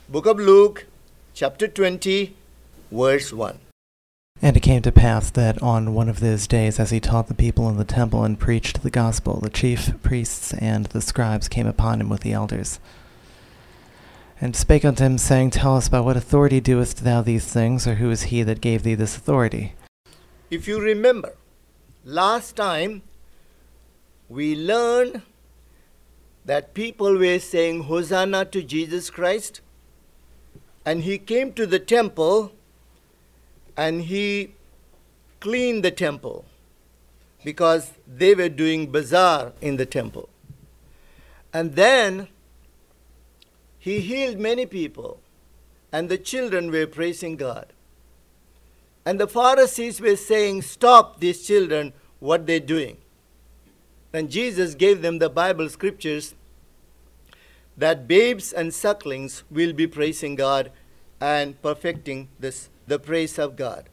Book of Luke, chapter 20, verse 1. And it came to pass that on one of those days, as he taught the people in the temple and preached the gospel, the chief priests and the scribes came upon him with the elders, and spake unto him, saying, Tell us, by what authority doest thou these things, or who is he that gave thee this authority? If you remember, last time we learned that people were saying Hosanna to Jesus Christ, and he came to the temple and he cleaned the temple because they were doing bazaar in the temple. And then he healed many people, and the children were praising God. And the Pharisees were saying, Stop these children, what they're doing. And Jesus gave them the Bible scriptures that babes and sucklings will be praising God and perfecting the praise of God.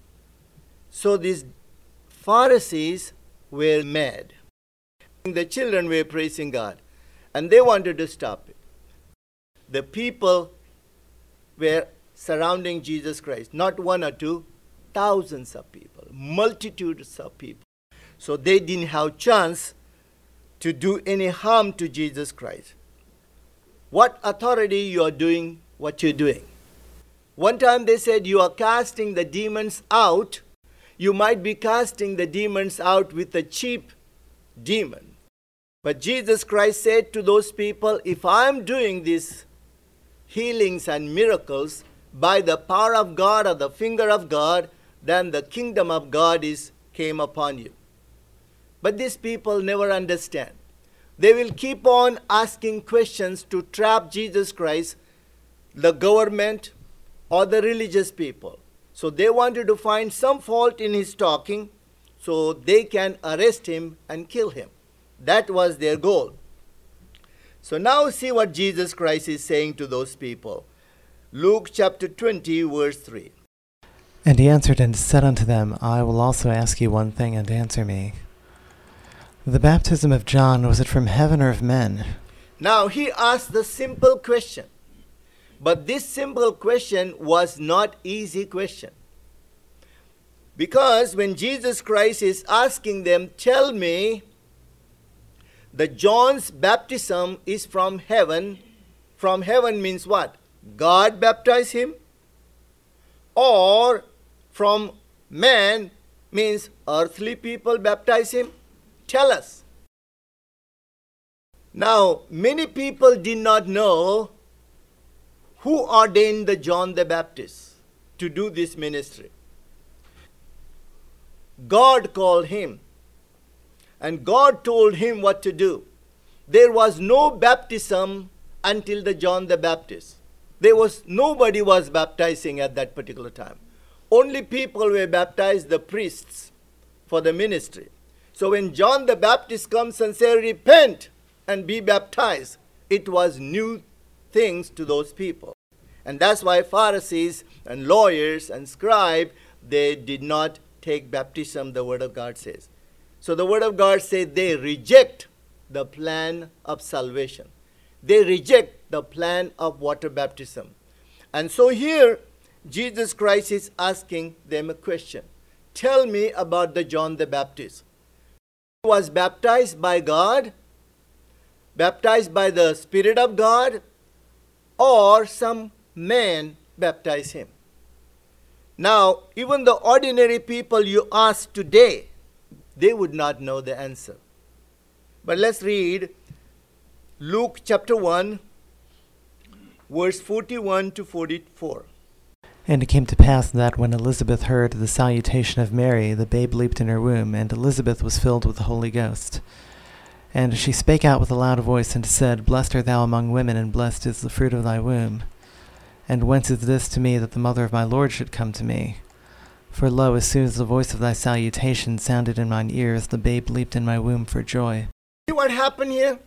So these Pharisees were mad. The children were praising God, and they wanted to stop it. The people were surrounding Jesus Christ, not one or two, thousands of people, multitudes of people. So they didn't have chance to do any harm to Jesus Christ. What authority you are doing what you're doing? One time they said, you are casting the demons out. You might be casting the demons out with a cheap demon. But Jesus Christ said to those people, if I'm doing these healings and miracles by the power of God or the finger of God, then the kingdom of God came upon you. But these people never understand. They will keep on asking questions to trap Jesus Christ, the government, or the religious people. So they wanted to find some fault in his talking so they can arrest him and kill him. That was their goal. So now see what Jesus Christ is saying to those people. Luke chapter 20, verse 3. And he answered and said unto them, I will also ask you one thing, and answer me. The baptism of John, was it from heaven or of men? Now he asked the simple question. But this simple question was not easy question. Because when Jesus Christ is asking them, tell me, the John's baptism is from heaven. From heaven means what? God baptized him? Or from man means earthly people baptize him? Tell us. Now, many people did not know who ordained the John the Baptist to do this ministry. God called him, and God told him what to do. There was no baptism until the John the Baptist. Nobody was baptizing at that particular time. Only people were baptized, the priests, for the ministry. So when John the Baptist comes and says, repent and be baptized, it was new things to those people. And that's why Pharisees and lawyers and scribes, they did not take baptism, the Word of God says. So the Word of God says they reject the plan of salvation. They reject the plan of water baptism. And so here, Jesus Christ is asking them a question. Tell me about the John the Baptist. He was baptized by God, baptized by the Spirit of God, or some man baptized him. Now, even the ordinary people you ask today, they would not know the answer. But let's read Luke chapter 1, verse 41 to 44. And it came to pass that when Elizabeth heard the salutation of Mary, the babe leaped in her womb, and Elizabeth was filled with the Holy Ghost. And she spake out with a loud voice, and said, Blessed art thou among women, and blessed is the fruit of thy womb. And whence is this to me that the mother of my Lord should come to me? For lo, as soon as the voice of thy salutation sounded in mine ears, the babe leaped in my womb for joy. See what happened here?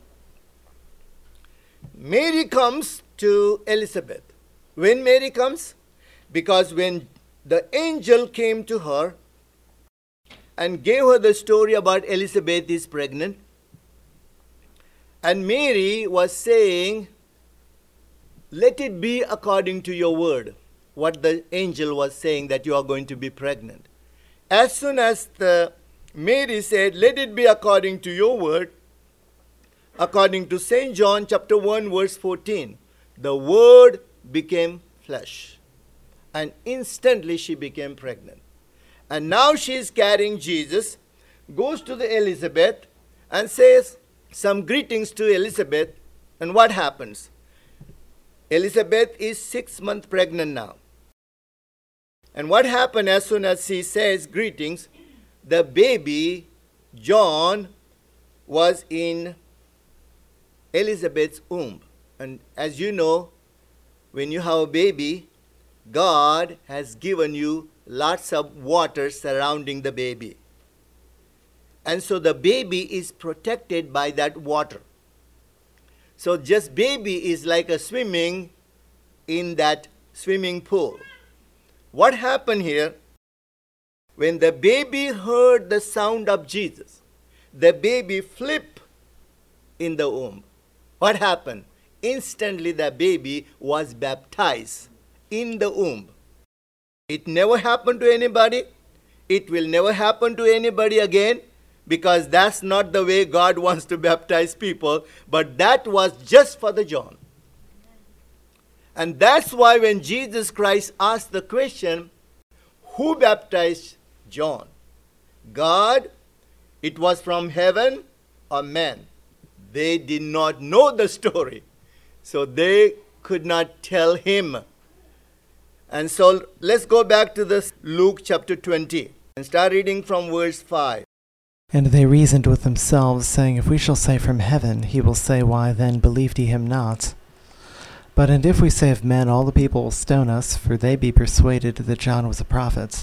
Mary comes to Elizabeth. When Mary comes? Because when the angel came to her and gave her the story about Elizabeth is pregnant, and Mary was saying, let it be according to your word, what the angel was saying, that you are going to be pregnant. As soon as Mary said, let it be according to your word, according to St. John chapter 1 verse 14, the word became flesh. And instantly she became pregnant. And now she is carrying Jesus, goes to the Elizabeth and says some greetings to Elizabeth. And what happens? Elizabeth is 6 months pregnant now. And what happened as soon as she says greetings, the baby, John, was in Elizabeth's womb. And as you know, when you have a baby, God has given you lots of water surrounding the baby. And so the baby is protected by that water. So just baby is like a swimming in that swimming pool. What happened here? When the baby heard the sound of Jesus, the baby flipped in the womb. What happened? Instantly the baby was baptized in the womb. It never happened to anybody. It will never happen to anybody again, because that's not the way God wants to baptize people. But that was just for the John. And that's why when Jesus Christ asked the question, who baptized John? God, it was from heaven, or man? They did not know the story. So they could not tell him. And so let's go back to this Luke chapter 20 and start reading from verse 5. And they reasoned with themselves, saying, if we shall say from heaven, he will say, why then believed ye him not? But and if we say of men, all the people will stone us, for they be persuaded that John was a prophet.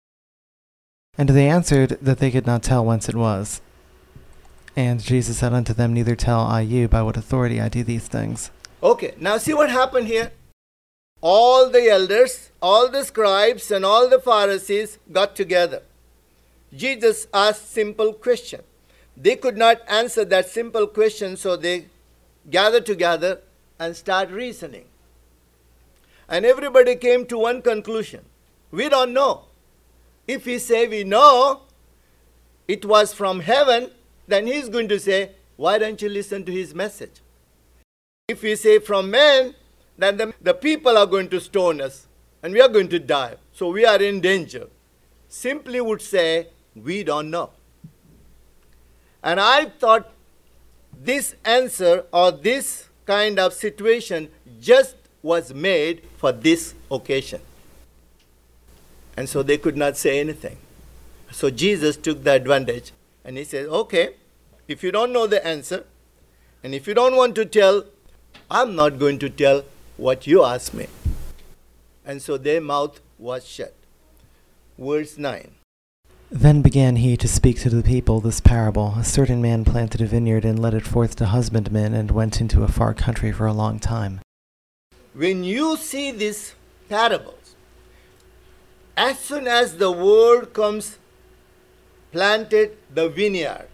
And they answered that they could not tell whence it was. And Jesus said unto them, neither tell I you by what authority I do these things. Okay, now see what happened here. All the elders, all the scribes, and all the Pharisees got together. Jesus asked simple question. They could not answer that simple question, so they gathered together and start reasoning. And everybody came to one conclusion. We don't know. If we say we know it was from heaven, then he's going to say, why don't you listen to his message? If we say from man, then the people are going to stone us and we are going to die. So we are in danger. Simply would say, we don't know. And I thought this answer or this kind of situation just was made for this occasion. And so they could not say anything. So Jesus took the advantage and he said, okay, if you don't know the answer and if you don't want to tell, I'm not going to tell what you ask me. And so their mouth was shut. Verse 9. Then began he to speak to the people this parable. A certain man planted a vineyard and led it forth to husbandmen and went into a far country for a long time. When you see these parables, as soon as the word comes, planted the vineyard,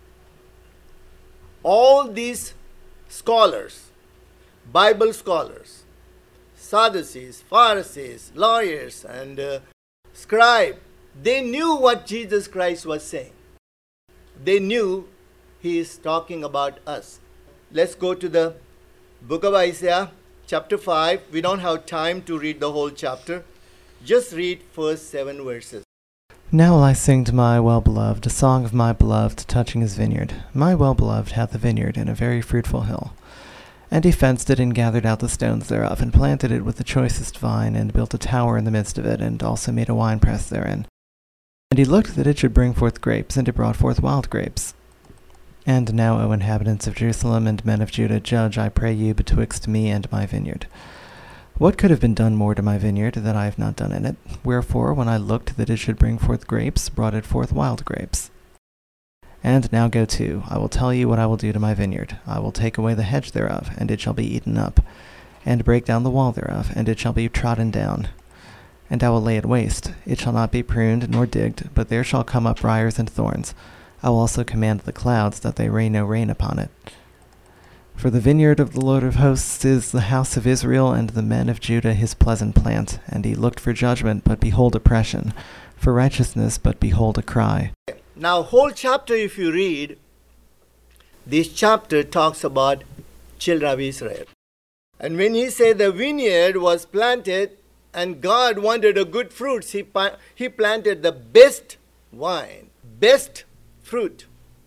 all these scholars, Bible scholars, Sadducees, Pharisees, lawyers, and scribes, they knew what Jesus Christ was saying. They knew he is talking about us. Let's go to the book of Isaiah, chapter 5. We don't have time to read the whole chapter. Just read first 7 verses. Now will I sing to my well-beloved a song of my beloved touching his vineyard. My well-beloved hath a vineyard in a very fruitful hill. And he fenced it and gathered out the stones thereof, and planted it with the choicest vine, and built a tower in the midst of it, and also made a winepress therein. And he looked that it should bring forth grapes, and it brought forth wild grapes. And now, O inhabitants of Jerusalem and men of Judah, judge, I pray you, betwixt me and my vineyard. What could have been done more to my vineyard that I have not done in it? Wherefore, when I looked that it should bring forth grapes, brought it forth wild grapes. And now go to, I will tell you what I will do to my vineyard. I will take away the hedge thereof, and it shall be eaten up, and break down the wall thereof, and it shall be trodden down. And I will lay it waste. It shall not be pruned nor digged, but there shall come up briars and thorns. I will also command the clouds that they rain no rain upon it. For the vineyard of the Lord of hosts is the house of Israel, and the men of Judah his pleasant plant. And he looked for judgment, but behold oppression, for righteousness, but behold a cry. Now, whole chapter, if you read, this chapter talks about children of Israel. And when he said the vineyard was planted and God wanted a good fruits, he planted the best wine, best fruit.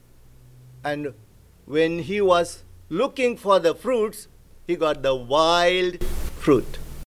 And when he was looking for the fruits, he got the wild fruit.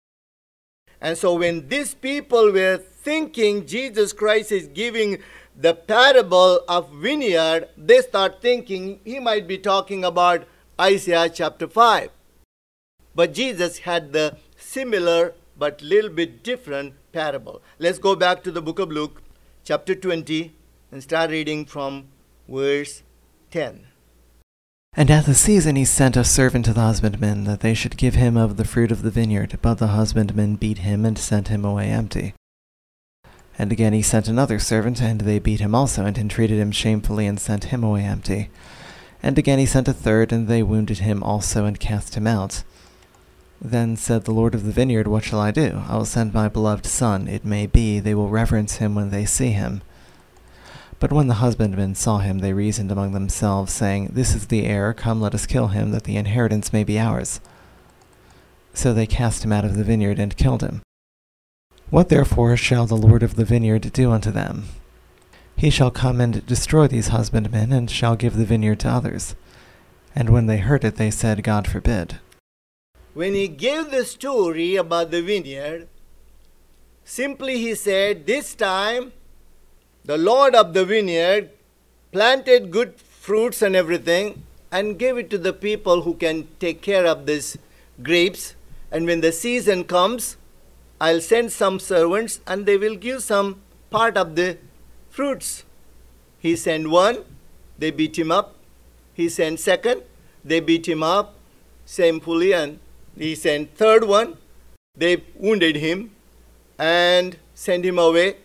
And so when these people were thinking Jesus Christ is giving the parable of vineyard, they start thinking he might be talking about Isaiah chapter 5. But Jesus had the similar but little bit different parable. Let's go back to the book of Luke, chapter 20, and start reading from verse 10. And at the season he sent a servant to the husbandmen, that they should give him of the fruit of the vineyard. But the husbandmen beat him, and sent him away empty. And again he sent another servant, and they beat him also, and entreated him shamefully, and sent him away empty. And again he sent a third, and they wounded him also, and cast him out. Then said the Lord of the vineyard, What shall I do? I will send my beloved son. It may be they will reverence him when they see him. But when the husbandmen saw him, they reasoned among themselves, saying, This is the heir, come let us kill him, that the inheritance may be ours. So they cast him out of the vineyard, and killed him. What therefore shall the Lord of the vineyard do unto them? He shall come and destroy these husbandmen, and shall give the vineyard to others. And when they heard it, they said, God forbid. When he gave the story about the vineyard, simply he said, this time the Lord of the vineyard planted good fruits and everything and gave it to the people who can take care of these grapes. And when the season comes, I'll send some servants and they will give some part of the fruits. He sent one, they beat him up. He sent second, they beat him up shamefully, and he sent third one, they wounded him and sent him away.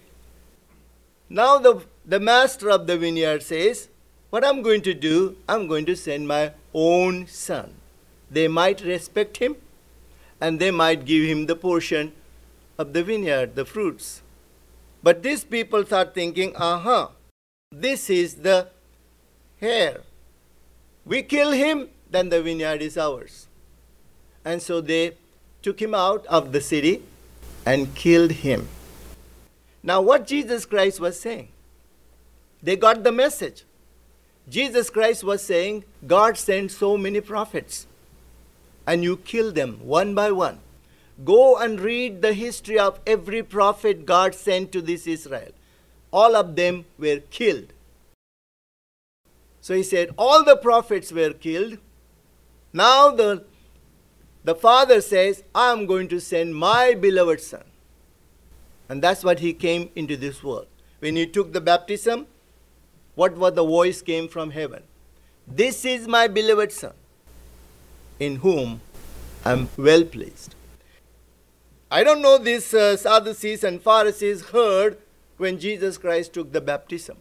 Now the master of the vineyard says, what I'm going to do, I'm going to send my own son. They might respect him and they might give him the portion of the vineyard, the fruits. But these people start thinking, this is the heir. We kill him, then the vineyard is ours. And so they took him out of the city and killed him. Now what Jesus Christ was saying, they got the message. Jesus Christ was saying, God sent so many prophets and you kill them one by one. Go and read the history of every prophet God sent to this Israel. All of them were killed. So he said, all the prophets were killed. Now the Father says, I am going to send my beloved Son. And that's what he came into this world. When he took the baptism, what was the voice came from heaven? This is my beloved Son, in whom I am well pleased. I don't know these Sadducees and Pharisees heard when Jesus Christ took the baptism.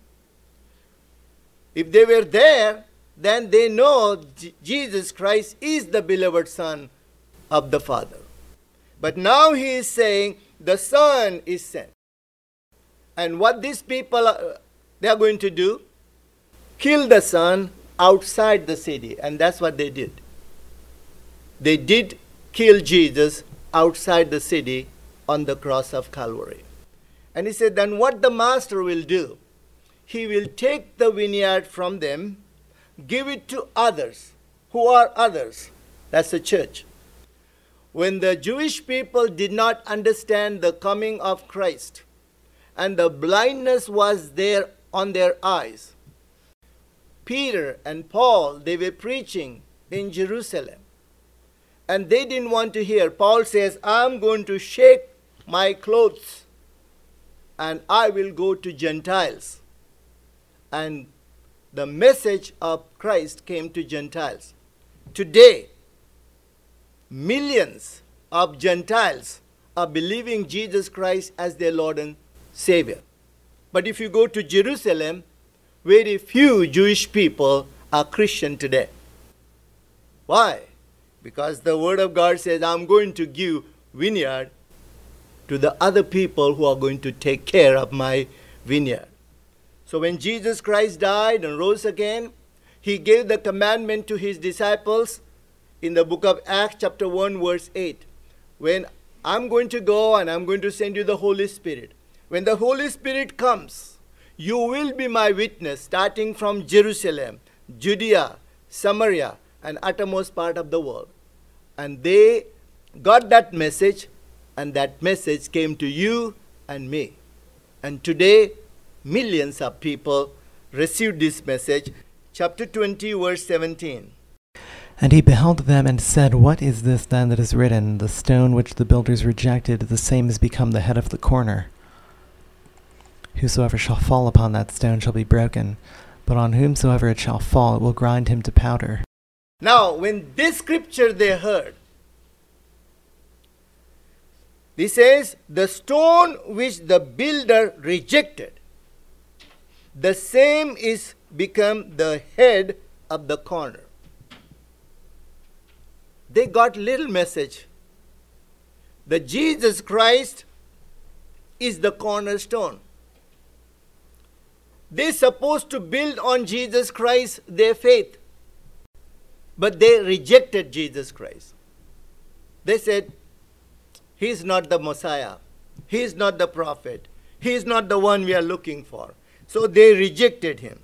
If they were there, then they know Jesus Christ is the beloved Son of the Father. But now he is saying the Son is sent. And what these people, they are going to do? Kill the Son outside the city. And that's what they did. They did kill Jesus outside the city on the cross of Calvary. And he said, then what the master will do? He will take the vineyard from them, give it to others. Who are others? That's the church. When the Jewish people did not understand the coming of Christ, and the blindness was there on their eyes, Peter and Paul, they were preaching in Jerusalem. And they didn't want to hear. Paul says, I'm going to shake my clothes and I will go to Gentiles. And the message of Christ came to Gentiles. Today, millions of Gentiles are believing Jesus Christ as their Lord and Savior. But if you go to Jerusalem, very few Jewish people are Christian today. Why? Because the Word of God says, I'm going to give vineyard to the other people who are going to take care of my vineyard. So when Jesus Christ died and rose again, he gave the commandment to his disciples in the book of Acts chapter 1 verse 8. When I'm going to go and I'm going to send you the Holy Spirit. When the Holy Spirit comes, you will be my witness, starting from Jerusalem, Judea, Samaria, and uttermost part of the world. And they got that message, and that message came to you and me. And today, millions of people received this message. Chapter 20, verse 17. And he beheld them and said, What is this then that is written? The stone which the builders rejected, the same is become the head of the corner. Whosoever shall fall upon that stone shall be broken, but on whomsoever it shall fall, it will grind him to powder. Now, when this scripture they heard, this says, the stone which the builder rejected, the same is become the head of the corner. They got little message that Jesus Christ is the cornerstone. They're supposed to build on Jesus Christ their faith. But they rejected Jesus Christ. They said, he is not the Messiah. He is not the prophet. He is not the one we are looking for. So they rejected him.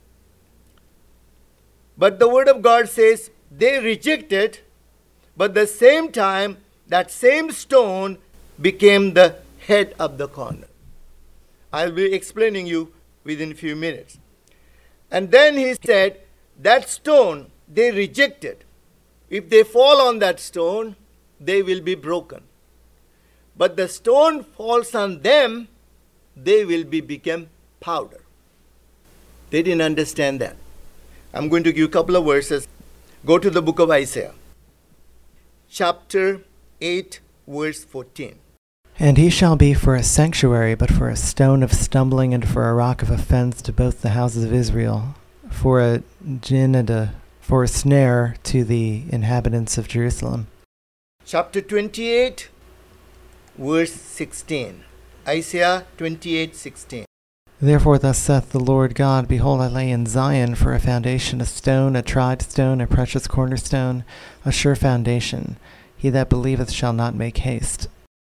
But the Word of God says they rejected, but at the same time, that same stone became the head of the corner. I'll be explaining you within a few minutes. And then he said, that stone they rejected. If they fall on that stone, they will be broken. But the stone falls on them, they will become powder. They didn't understand that. I'm going to give you a couple of verses. Go to the book of Isaiah, chapter 8, verse 14. And he shall be for a sanctuary, but for a stone of stumbling and for a rock of offense to both the houses of Israel, for a for a snare to the inhabitants of Jerusalem. Chapter 28, verse 16. Isaiah 28:16. Therefore thus saith the Lord God, Behold, I lay in Zion for a foundation, a stone, a tried stone, a precious cornerstone, a sure foundation. He that believeth shall not make haste.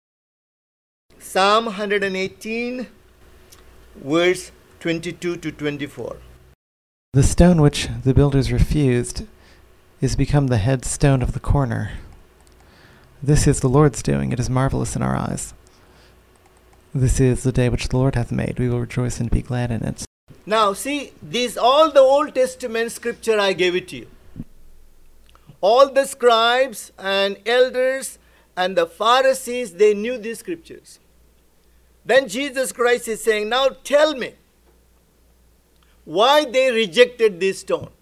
Psalm 118, verse 22 to 24. The stone which the builders refused is become the head stone of the corner. This is the Lord's doing. It is marvelous in our eyes. This is the day which the Lord hath made. We will rejoice and be glad in it. Now see, these all the Old Testament scripture I gave it to you. All the scribes and elders and the Pharisees, they knew these scriptures. Then Jesus Christ is saying, now tell me, why they rejected this stone.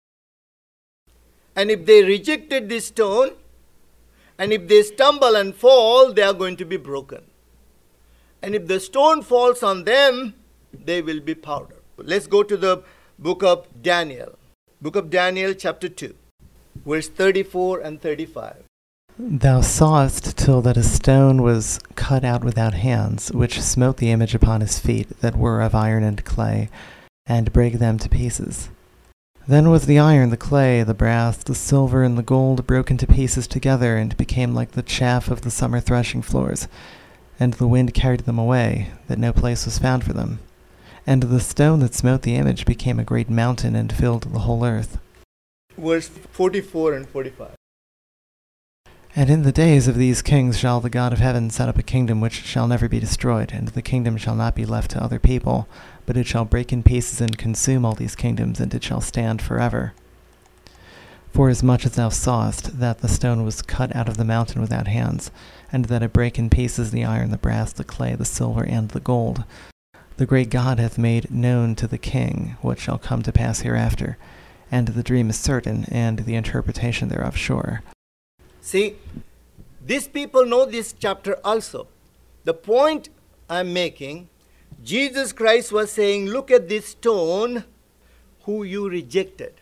And if they rejected this stone, and if they stumble and fall, they are going to be broken. And if the stone falls on them, they will be powder. Let's go to the book of Daniel. Book of Daniel, chapter 2, verse 34 and 35. Thou sawest till that a stone was cut out without hands, which smote the image upon his feet, that were of iron and clay, and brake them to pieces. Then was the iron, the clay, the brass, the silver, and the gold broken to pieces together, and became like the chaff of the summer threshing floors. And the wind carried them away, that no place was found for them. And the stone that smote the image became a great mountain, and filled the whole earth. Verse 44 and 45. And in the days of these kings shall the God of heaven set up a kingdom which shall never be destroyed, and the kingdom shall not be left to other people, but it shall break in pieces and consume all these kingdoms, and it shall stand forever. Forasmuch as thou sawest that the stone was cut out of the mountain without hands, and that it brake in pieces the iron, the brass, the clay, the silver, and the gold, the great God hath made known to the king what shall come to pass hereafter, and the dream is certain, and the interpretation thereof sure. See, these people know this chapter also. The point I'm making, Jesus Christ was saying, look at this stone who you rejected.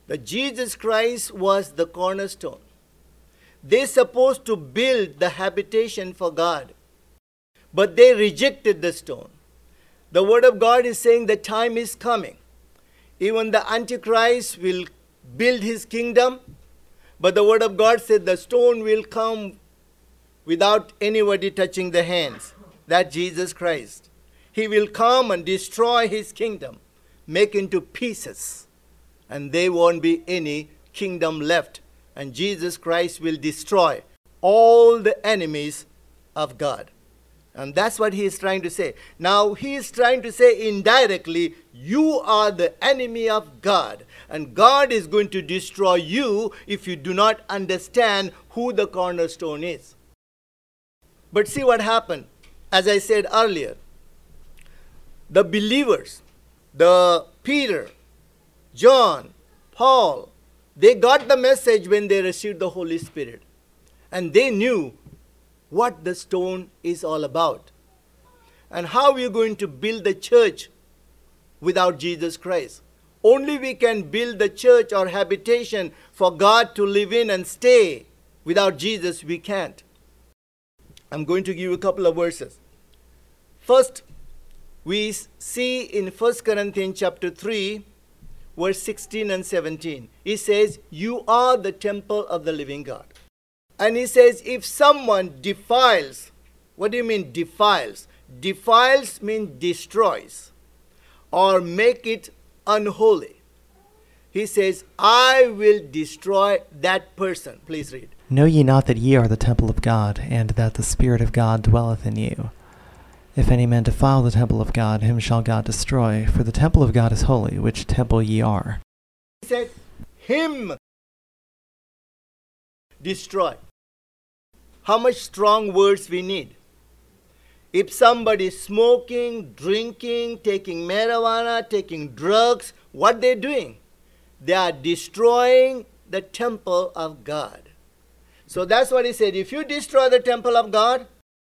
that Jesus Christ was the cornerstone. They're supposed to build the habitation for God, but they rejected the stone. The Word of God is saying the time is coming. Even the Antichrist will build his kingdom, but the Word of God said the stone will come without anybody touching the hands. That's Jesus Christ. He will come and destroy his kingdom, make into pieces, and there won't be any kingdom left. And Jesus Christ will destroy all the enemies of God. And that's what he is trying to say. Now he is trying to say indirectly, you are the enemy of God. And God is going to destroy you if you do not understand who the cornerstone is. But see what happened. As I said earlier, the believers, the Peter, John, Paul, they got the message when they received the Holy Spirit. And they knew what the stone is all about. And how we are going to build the church without Jesus Christ. Only we can build the church or habitation for God to live in and stay. Without Jesus, we can't. I'm going to give you a couple of verses. First, we see in 1 Corinthians chapter 3, verse 16 and 17. He says, you are the temple of the living God. And he says, if someone defiles, what do you mean defiles? Defiles means destroys or make it unholy. He says, I will destroy that person. Please read. Know ye not that ye are the temple of God, and that the Spirit of God dwelleth in you? If any man defile the temple of God, him shall God destroy. For the temple of God is holy, which temple ye are. He said, him destroy. How much strong words we need. If somebody is smoking, drinking, taking marijuana, taking drugs, what they're doing? They are destroying the temple of God. So that's what he said. If you destroy the temple of God,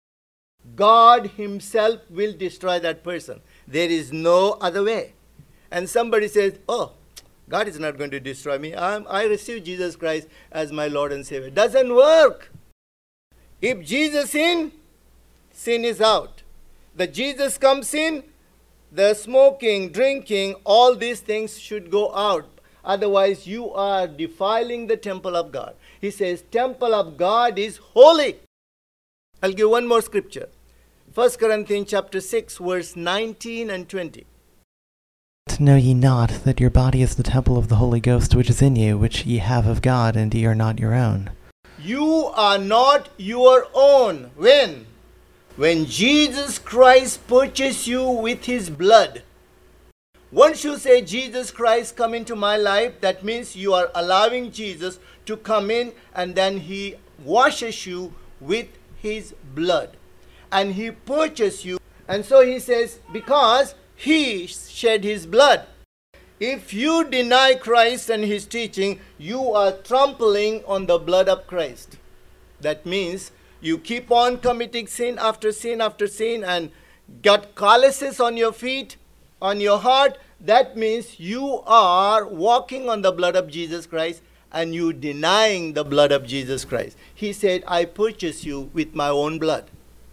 God himself will destroy that person. There is no other way. And somebody says, oh, God is not going to destroy me. I received Jesus Christ as my Lord and Savior. Doesn't work. If Jesus in, sin is out. The Jesus comes in, the smoking, drinking, all these things should go out. Otherwise, you are defiling the temple of God. He says, temple of God is holy. I'll give one more scripture. 1 Corinthians chapter 6, verse 19 and 20. Know ye not that your body is the temple of the Holy Ghost which is in you, which ye have of God, and ye are not your own? You are not your own. When? When Jesus Christ purchased you with his blood. Once you say, Jesus Christ, come into my life, that means you are allowing Jesus to come in, and then he washes you with his blood. And he purchased you. And so he says, because he shed his blood. If you deny Christ and his teaching, you are trampling on the blood of Christ. That means you keep on committing sin after sin after sin and got calluses on your feet, on your heart. That means you are walking on the blood of Jesus Christ and you denying the blood of Jesus Christ. He said, I purchased you with my own blood.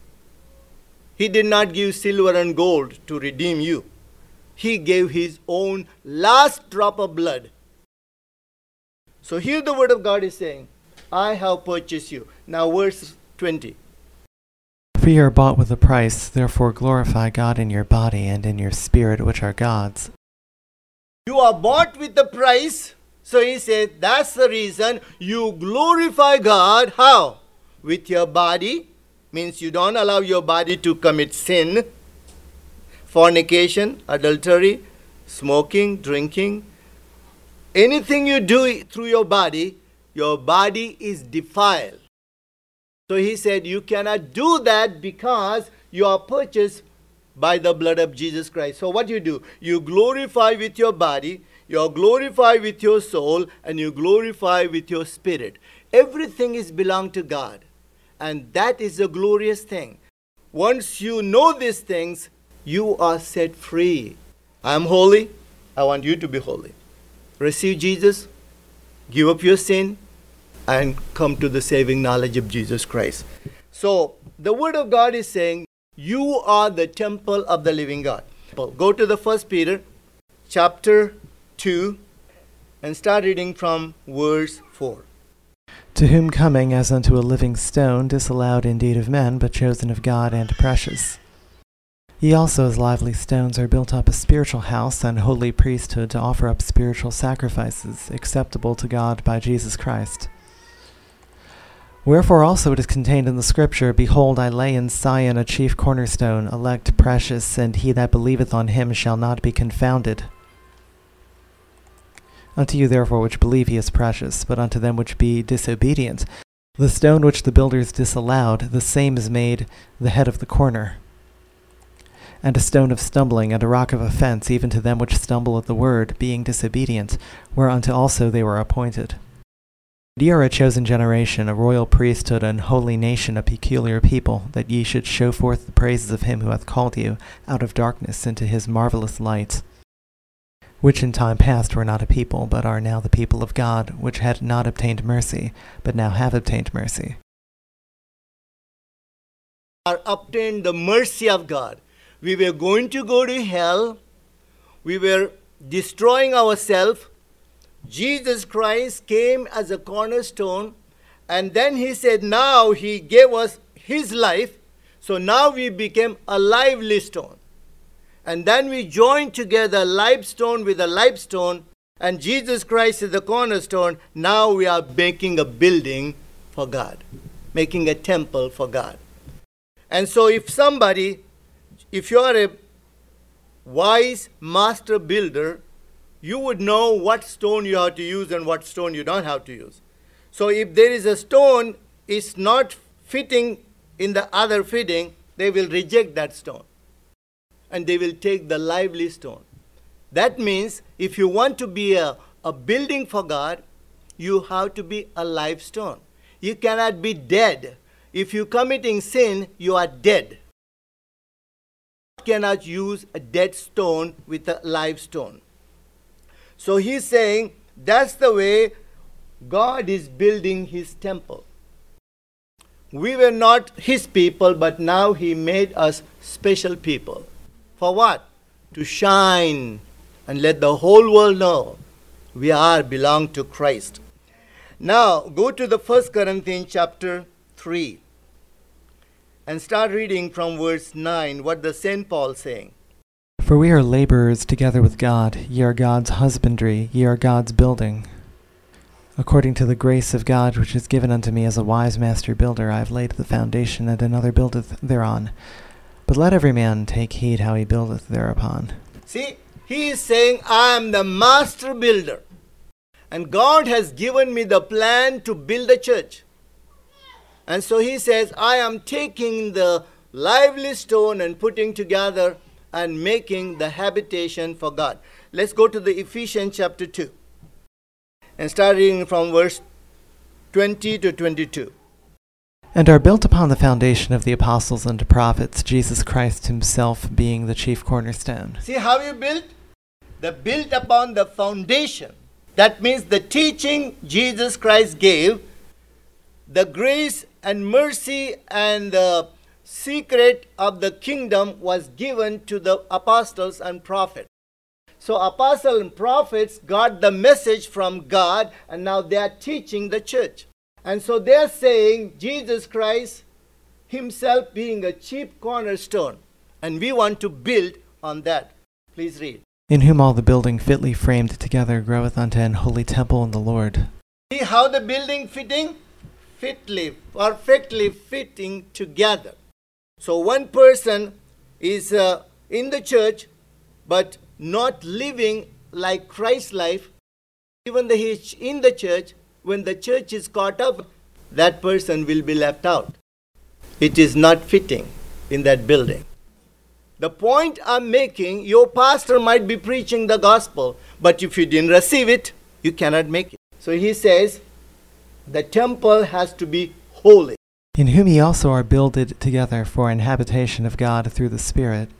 He did not give silver and gold to redeem you. He gave his own last drop of blood. So here the word of God is saying, I have purchased you. Now verse 20. For ye are bought with a price, therefore glorify God in your body and in your spirit, which are God's. You are bought with the price. So he said, that's the reason you glorify God. How? With your body. Means you don't allow your body to commit sin. Fornication, adultery, smoking, drinking. Anything you do through your body is defiled. So he said, you cannot do that because you are purchased by the blood of Jesus Christ. So what do? You glorify with your body, you glorify with your soul, and you glorify with your spirit. Everything is belong to God. And that is a glorious thing. Once you know these things, you are set free. I am holy. I want you to be holy. Receive Jesus. give up your sin, and come to the saving knowledge of Jesus Christ. So, the Word of God is saying, you are the temple of the living God. Go to the 1 Peter chapter 2 and start reading from verse 4. To whom coming as unto a living stone, disallowed indeed of men, but chosen of God and precious. Ye also as lively stones are built up a spiritual house and holy priesthood to offer up spiritual sacrifices, acceptable to God by Jesus Christ. Wherefore also it is contained in the Scripture, Behold, I lay in Sion a chief cornerstone, elect, precious, and he that believeth on him shall not be confounded. Unto you therefore which believe he is precious, but unto them which be disobedient, the stone which the builders disallowed, the same is made the head of the corner, and a stone of stumbling, and a rock of offense, even to them which stumble at the word, being disobedient, whereunto also they were appointed. Ye are a chosen generation, a royal priesthood, an holy nation, a peculiar people, that ye should show forth the praises of him who hath called you out of darkness into his marvelous light, which in time past were not a people, but are now the people of God, which had not obtained mercy, but now have obtained mercy. Are obtained the mercy of God. We were going to go to hell. We were destroying ourselves. Jesus Christ came as a cornerstone, and then he said, now he gave us his life, so now we became a lively stone. And then we joined together live stone with a live stone, and Jesus Christ is the cornerstone. Now we are making a building for God, making a temple for God. And so if you are a wise master builder, you would know what stone you have to use and what stone you don't have to use. So if there is a stone is not fitting in the other fitting, they will reject that stone. And they will take the lively stone. That means if you want to be a building for God, you have to be a live stone. You cannot be dead. If you're committing sin, you are dead. You cannot use a dead stone with a live stone. So he's saying that's the way God is building his temple. We were not his people, but now he made us special people. For what? To shine and let the whole world know we belong to Christ. Now go to the 1 Corinthians chapter 3 and start reading from verse 9 what the St. Paul is saying. For we are laborers together with God, ye are God's husbandry, ye are God's building. According to the grace of God which is given unto me as a wise master builder, I have laid the foundation, and another buildeth thereon. But let every man take heed how he buildeth thereupon. See, he is saying, I am the master builder. And God has given me the plan to build a church. And so he says, I am taking the lively stone and putting together and making the habitation for God. Let's go to the Ephesians chapter 2 and start reading from verse 20 to 22. And are built upon the foundation of the apostles and prophets, Jesus Christ himself being the chief cornerstone. See how you built? They built upon the foundation. That means the teaching Jesus Christ gave, the grace and mercy and the secret of the kingdom was given to the apostles and prophets. So apostles and prophets got the message from God, and now they are teaching the church. And so they are saying Jesus Christ himself being a chief cornerstone, and we want to build on that. Please read. In whom all the building fitly framed together groweth unto an holy temple in the Lord. See how the building fitting? Fitly, perfectly fitting together. So one person is in the church, but not living like Christ's life. Even though he is in the church, when the church is caught up, that person will be left out. It is not fitting in that building. The point I'm making, your pastor might be preaching the gospel, but if you didn't receive it, you cannot make it. So he says, the temple has to be holy. In whom ye also are builded together for an habitation of God through the Spirit.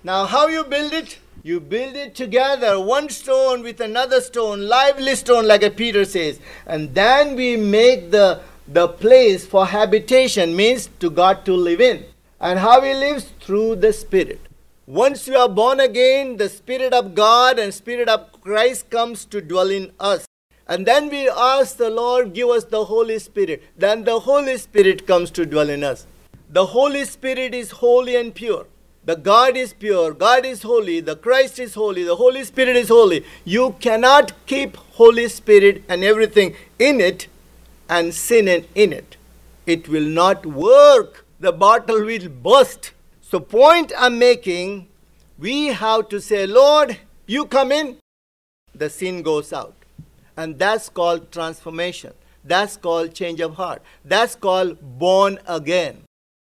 Now how you build it? You build it together, one stone with another stone, lively stone like Peter says. And then we make the place for habitation, means to God to live in. And how He lives? Through the Spirit. Once you are born again, the Spirit of God and Spirit of Christ comes to dwell in us. And then we ask the Lord, give us the Holy Spirit. Then the Holy Spirit comes to dwell in us. The Holy Spirit is holy and pure. The God is pure, God is holy, the Christ is holy, the Holy Spirit is holy. You cannot keep Holy Spirit and everything in it and sin in it. It will not work. The bottle will burst. So point I'm making, we have to say, Lord, you come in, the sin goes out. And that's called transformation. That's called change of heart. That's called born again.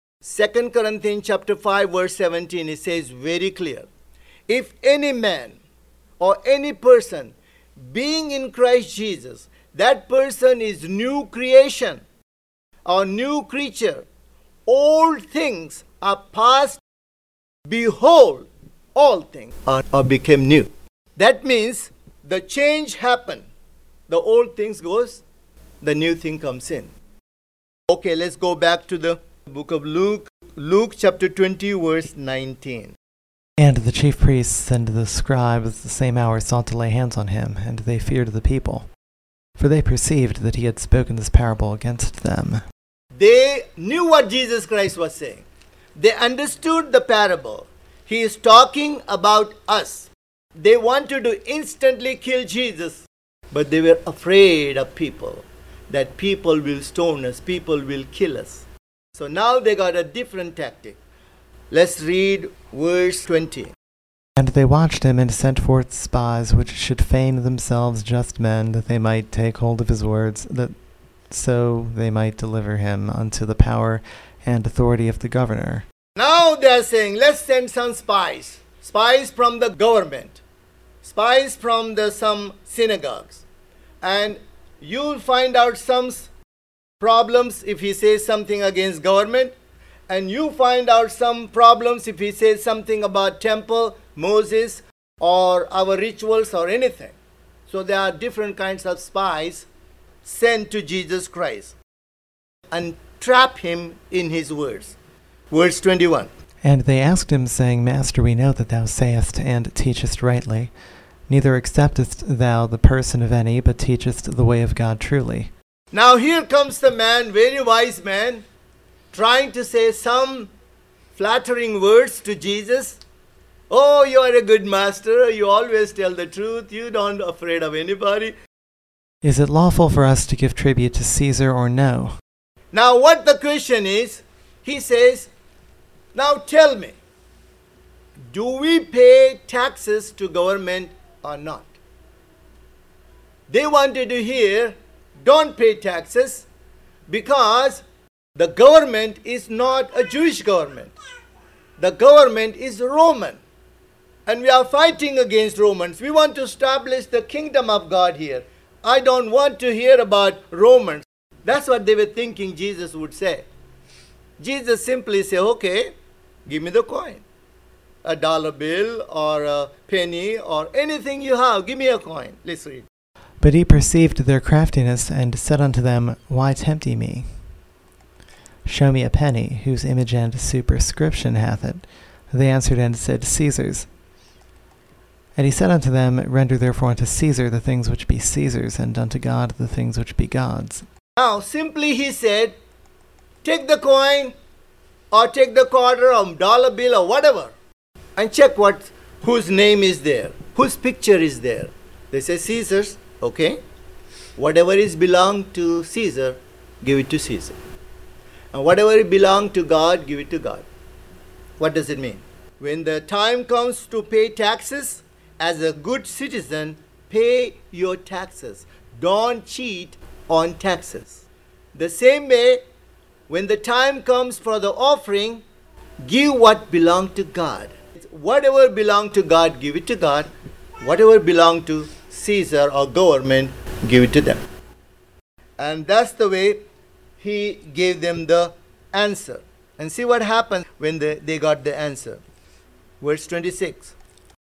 2 Corinthians chapter 5 verse 17, it says very clear. If any man or any person being in Christ Jesus, that person is new creation or new creature. Old things are past. Behold, all things are become new. That means the change happened. The old things goes, the new thing comes in. Okay, let's go back to the book of Luke. Luke chapter 20 verse 19. And the chief priests and the scribes the same hour sought to lay hands on him, and they feared the people, for they perceived that he had spoken this parable against them. They knew what Jesus Christ was saying. They understood the parable. He is talking about us. They wanted to instantly kill Jesus, but they were afraid of people, that people will stone us, people will kill us. So now they got a different tactic. Let's read verse 20. And they watched him, and sent forth spies, which should feign themselves just men, that they might take hold of his words, that so they might deliver him unto the power and authority of the governor. Now they are saying, let's send some spies. Spies from the government. Spies from some synagogues. And you'll find out some problems if he says something against government. And you find out some problems if he says something about temple, Moses, or our rituals or anything. So there are different kinds of spies sent to Jesus Christ and trap him in his words. Verse 21. And they asked him, saying, Master, we know that thou sayest and teachest rightly. Neither acceptest thou the person of any, but teachest the way of God truly. Now here comes the man, very wise man, trying to say some flattering words to Jesus. Oh, you are a good master. You always tell the truth. You don't afraid of anybody. Is it lawful for us to give tribute to Caesar or no? Now what the question is, he says, now tell me, do we pay taxes to government or not? They wanted to hear, don't pay taxes, because the government is not a Jewish government. The government is Roman. And we are fighting against Romans. We want to establish the kingdom of God here. I don't want to hear about Romans. That's what they were thinking Jesus would say. Jesus simply said, okay, give me the coin. A dollar bill or a penny or anything you have, give me a coin. Let's read. But he perceived their craftiness, and said unto them, Why tempt ye me? Show me a penny, whose image and superscription hath it. They answered and said, Caesar's. And he said unto them, Render therefore unto Caesar the things which be Caesar's, and unto God the things which be God's. Now, simply he said, take the coin, or take the quarter, or dollar bill, or whatever, and check whose name is there, whose picture is there. They say Caesar's, okay. Whatever is belong to Caesar, give it to Caesar. And whatever belong to God, give it to God. What does it mean? When the time comes to pay taxes, as a good citizen, pay your taxes. Don't cheat on taxes. The same way, when the time comes for the offering, give what belongs to God. Whatever belongs to God, give it to God. Whatever belongs to Caesar or government, give it to them. And that's the way he gave them the answer. And see what happened when they got the answer. Verse 26.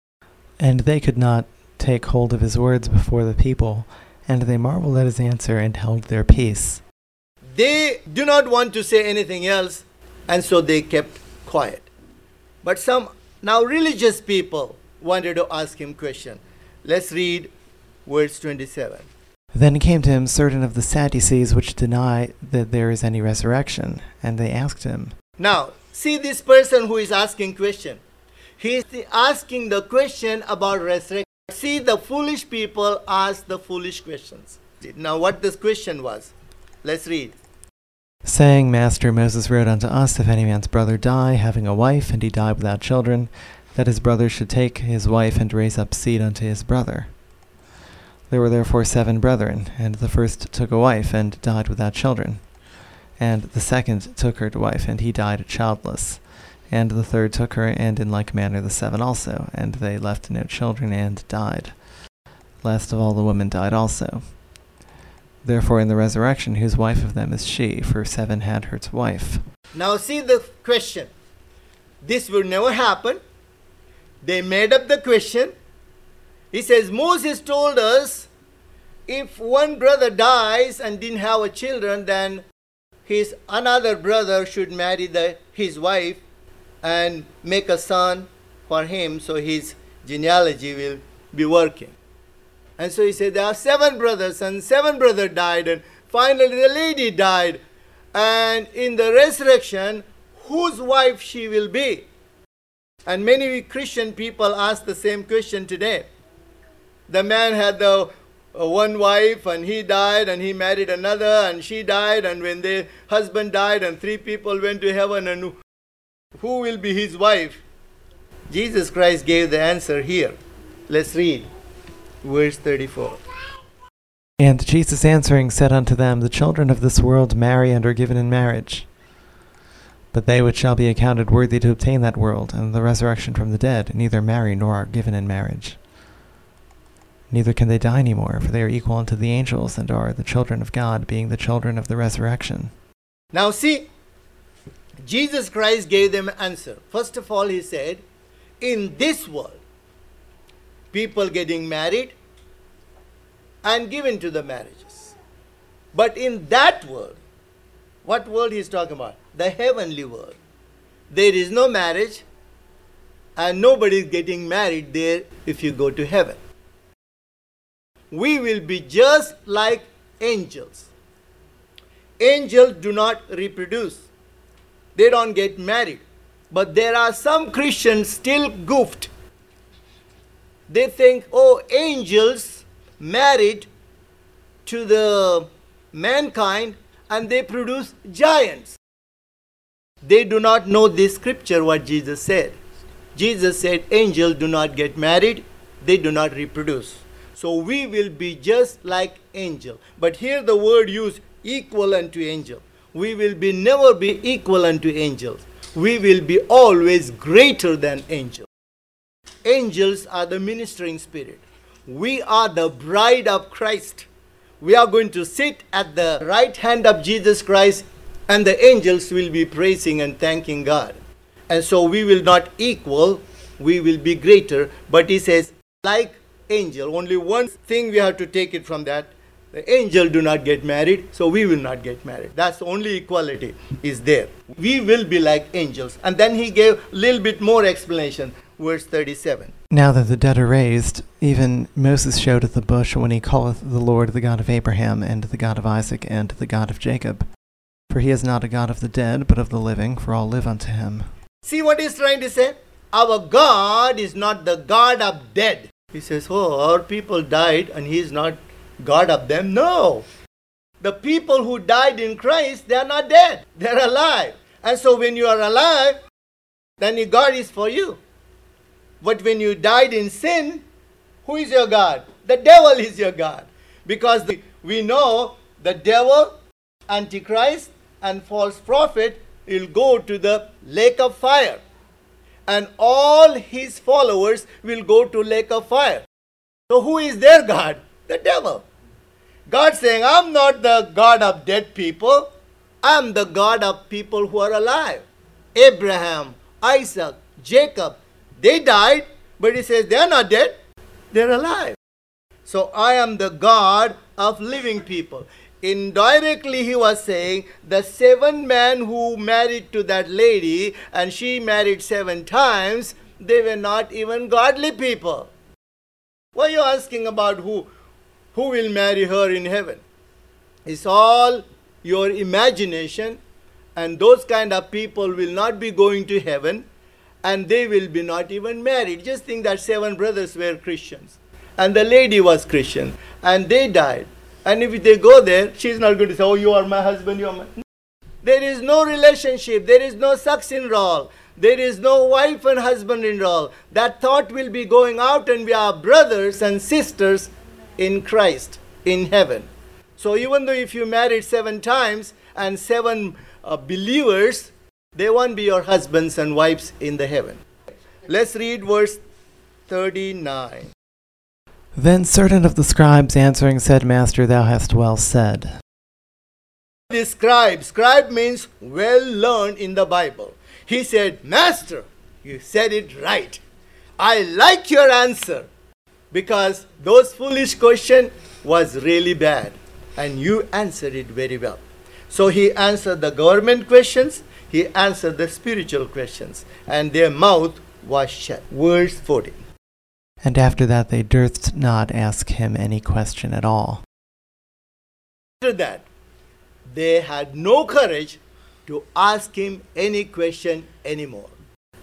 And they could not take hold of his words before the people, and they marveled at his answer and held their peace. They do not want to say anything else, and so they kept quiet. But some now religious people wanted to ask him question. Let's read verse 27. Then came to him certain of the Sadducees which deny that there is any resurrection, and they asked him. Now, see this person who is asking question. He is asking the question about resurrection. See, the foolish people ask the foolish questions. Now, what this question was? Let's read. Saying, Master, Moses wrote unto us, if any man's brother die, having a wife, and he die without children, that his brother should take his wife and raise up seed unto his brother. There were therefore 7 brethren, and the first took a wife, and died without children. And the second took her to wife, and he died childless. And the third took her, and in like manner the 7 also, and they left no children, and died. Last of all the woman died also. Therefore in the resurrection, whose wife of them is she? For 7 had her to wife. Now see the question. This will never happen. They made up the question. He says, Moses told us, if one brother dies and didn't have a children, then his another brother should marry his wife and make a son for him, so his genealogy will be working. And so he said, there are 7 brothers, and 7 brothers died, and finally the lady died. And in the resurrection, whose wife she will be? And many Christian people ask the same question today. The man had the one wife, and he died, and he married another, and she died, and when their husband died, and 3 people went to heaven, and who will be his wife? Jesus Christ gave the answer here. Let's read verse 34. And Jesus answering said unto them, the children of this world marry and are given in marriage. But they which shall be accounted worthy to obtain that world and the resurrection from the dead neither marry nor are given in marriage. Neither can they die any more, for they are equal unto the angels, and are the children of God, being the children of the resurrection. Now see, Jesus Christ gave them an answer. First of all, he said, in this world, people getting married and given to the marriages. But in that world, what world he's talking about? The heavenly world. There is no marriage, and nobody is getting married there if you go to heaven. We will be just like angels. Angels do not reproduce. They don't get married. But there are some Christians still goofed. They think, oh, angels married to the mankind and they produce giants. They do not know this scripture, what Jesus said. Jesus said, angels do not get married, they do not reproduce. So we will be just like angel. But here the word used, equal unto angel. We will be never be equal unto angels. We will be always greater than angels. Angels are the ministering spirit. We are the bride of Christ. We are going to sit at the right hand of Jesus Christ, and the angels will be praising and thanking God. And so we will not equal, we will be greater. But he says, like angel, only one thing we have to take it from that. The angel do not get married, so we will not get married. That's the only equality is there. We will be like angels. And then he gave a little bit more explanation. Verse 37. Now that the dead are raised, even Moses showed at the bush when he calleth the Lord the God of Abraham, and the God of Isaac, and the God of Jacob. For he is not a God of the dead, but of the living, for all live unto him. See what he's trying to say? Our God is not the God of dead. He says, oh, our people died and he is not God of them. No. The people who died in Christ, they are not dead. They are alive. And so when you are alive, then God is for you. But when you died in sin, who is your God? The devil is your God. Because we know the devil, Antichrist, and false prophet will go to the lake of fire. And all his followers will go to lake of fire. So who is their God? The devil. God saying, I'm not the God of dead people. I'm the God of people who are alive. Abraham, Isaac, Jacob, They died, but he says they are not dead, they're alive. So I am the God of living people. Indirectly he was saying the 7 men who married to that lady and she married 7 times, they were not even godly people. Why are you asking about who will marry her in heaven? It's all your imagination, and those kind of people will not be going to heaven, and they will be not even married. Just think that 7 brothers were Christians and the lady was Christian and they died. And if they go there, she's not going to say, oh, you are my husband, you are my... There is no relationship. There is no sex involved. There is no wife and husband involved. That thought will be going out, and we are brothers and sisters in Christ, in heaven. So even though if you married 7 times and 7 believers, they won't be your husbands and wives in the heaven. Let's read verse 39. Then certain of the scribes answering said, Master, thou hast well said. The scribe means well learned in the Bible. He said, Master, you said it right. I like your answer, because those foolish question was really bad and you answered it very well. So he answered the government questions, he answered the spiritual questions, and their mouth was shut. Verse 40. And after that they durst not ask him any question at all. After that, they had no courage to ask him any question anymore.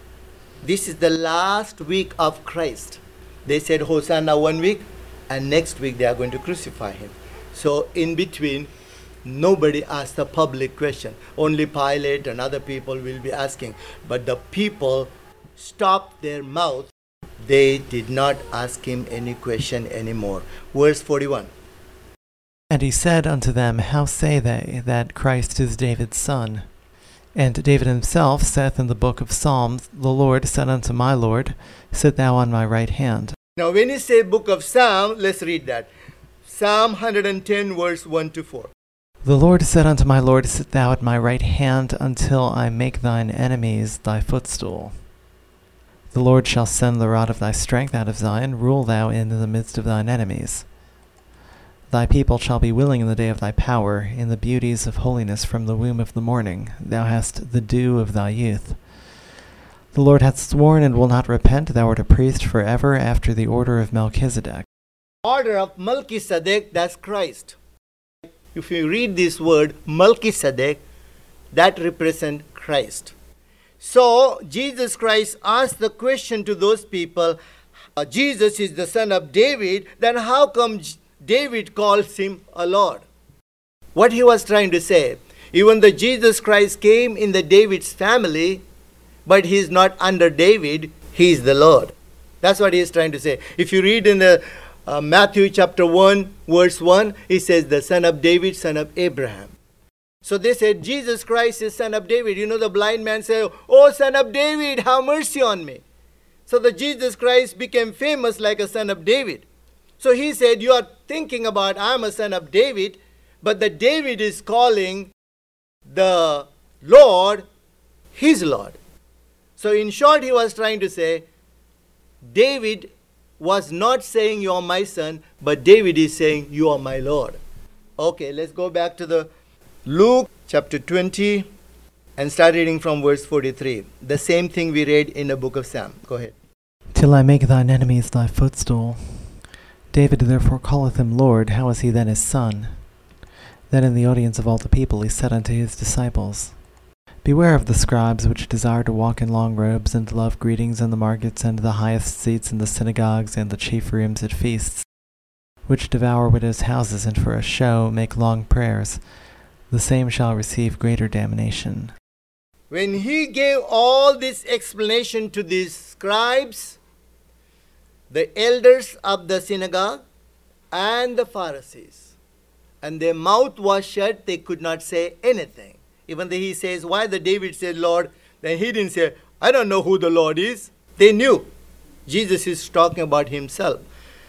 This is the last week of Christ. They said Hosanna 1 week, and next week they are going to crucify him. So in between, nobody asked a public question. Only Pilate and other people will be asking. But the people stopped their mouth. They did not ask him any question anymore. Verse 41. And he said unto them, How say they that Christ is David's son? And David himself saith in the book of Psalms, The Lord said unto my Lord, Sit thou on my right hand. Now when you say book of Psalm, let's read that. Psalm 110 verse 1 to 4. The Lord said unto my Lord, Sit thou at my right hand, until I make thine enemies thy footstool. The Lord shall send the rod of thy strength out of Zion, rule thou in the midst of thine enemies. Thy people shall be willing in the day of thy power, in the beauties of holiness from the womb of the morning. Thou hast the dew of thy youth. The Lord hath sworn and will not repent, thou art a priest forever after the order of Melchizedek. Order of Melchizedek, that's Christ. If you read this word, Melchizedek, that represents Christ. So, Jesus Christ asked the question to those people, Jesus is the son of David, then how come David calls him a Lord? What he was trying to say, even though Jesus Christ came in the David's family, but he is not under David, he is the Lord. That's what he is trying to say. If you read in the Matthew chapter 1, verse 1, he says, the son of David, son of Abraham. So they said, Jesus Christ is son of David. You know, the blind man said, oh, son of David, have mercy on me. So the Jesus Christ became famous like a son of David. So he said, you are thinking about, I'm a son of David, but the David is calling the Lord his Lord. So in short, he was trying to say, David was not saying you are my son, but David is saying you are my Lord. Okay, let's go back to the Luke chapter 20 and start reading from verse 43. The same thing we read in the book of Psalm. Go ahead. Till I make thine enemies thy footstool. David therefore calleth him Lord. How is he then his son? Then in the audience of all the people he said unto his disciples, Beware of the scribes which desire to walk in long robes, and love greetings in the markets, and the highest seats in the synagogues, and the chief rooms at feasts, which devour widows' houses, and for a show make long prayers. The same shall receive greater damnation. When he gave all this explanation to these scribes, the elders of the synagogue, and the Pharisees, and their mouth was shut, they could not say anything. Even though he says, why the David said Lord, then he didn't say, I don't know who the Lord is. They knew. Jesus is talking about himself.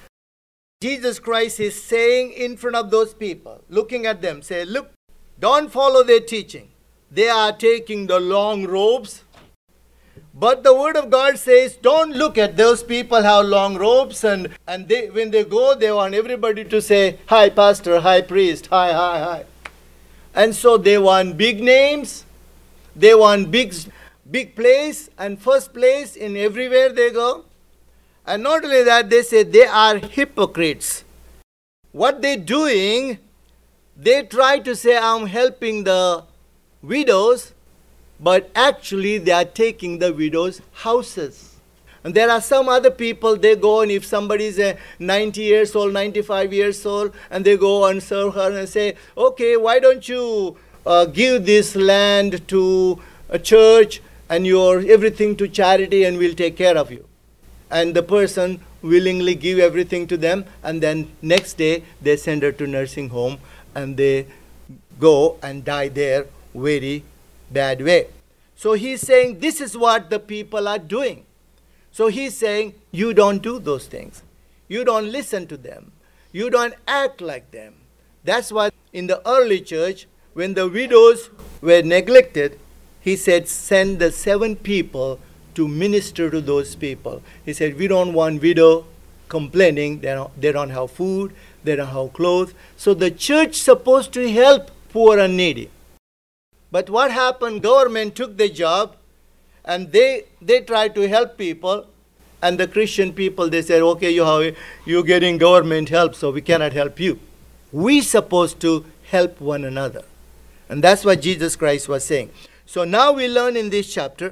Jesus Christ is saying in front of those people, looking at them, say, look, don't follow their teaching. They are taking the long robes, But the Word of God says, don't look at those people have long robes and when they go, they want everybody to say, hi pastor, hi priest, hi, hi, hi. And so they want big names, they want big place and first place in everywhere they go. And not only that, they say they are hypocrites. What they're doing, they try to say, I'm helping the widows, but actually they are taking the widows' houses. And there are some other people, they go and if somebody is 90 years old, 95 years old, and they go and serve her and say, okay, why don't you give this land to a church and your everything to charity and we'll take care of you. And the person willingly give everything to them, and then next day they send her to nursing home and they go and die there very bad way. So he's saying this is what the people are doing. So he's saying you don't do those things. You don't listen to them. You don't act like them. That's why in the early church, when the widows were neglected, he said send the 7 people to minister to those people. He said we don't want widow complaining, they don't have food, they don't have clothes. So the church supposed to help poor and needy. But what happened, government took the job and they tried to help people, and the Christian people, they said, okay, you're getting government help, so we cannot help you. We supposed to help one another. And that's what Jesus Christ was saying. So now we learn in this chapter,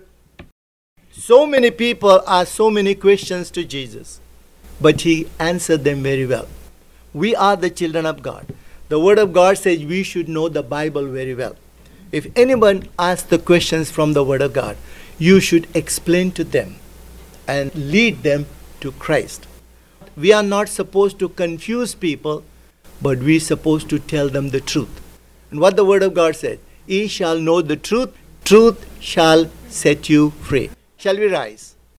so many people ask so many questions to Jesus, but he answered them very well. We are the children of God. The Word of God says we should know the Bible very well. If anyone asks the questions from the Word of God, you should explain to them and lead them to Christ. We are not supposed to confuse people, but we are supposed to tell them the truth. And what the Word of God said, ye shall know the truth, truth shall set you free. Shall we rise?